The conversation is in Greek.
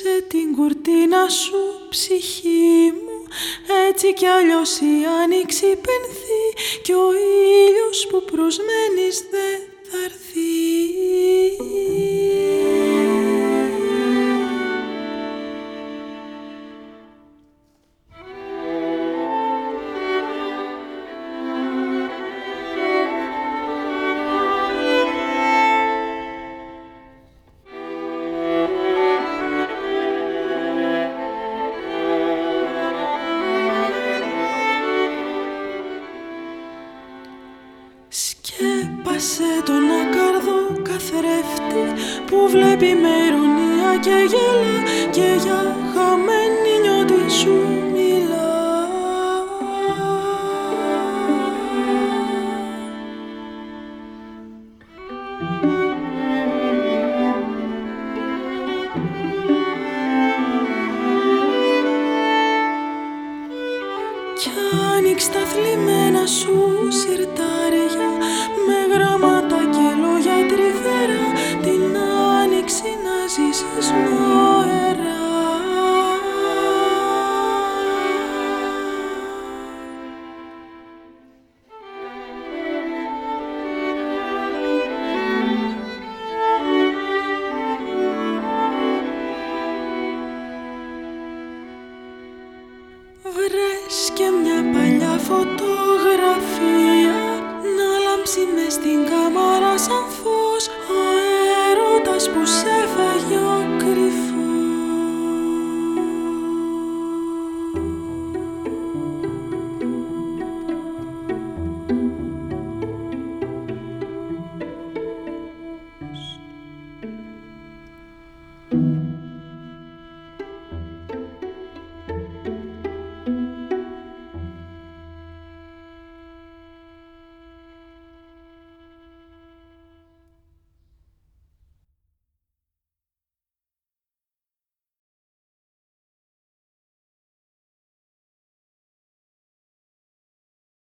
Άνοιξε την κουρτίνα σου, ψυχή μου, έτσι κι αλλιώς η άνοιξη πενθεί κι ο ήλιος που προσμένεις δεν θα έρθει. Σκέπασε τον ακάρδο καθρέφτη που βλέπει με ειρωνία και γέλα και για χαμένη νιώτη σου μιλά. Κι άνοιξ' τα θλιμμένα σου συρτάρια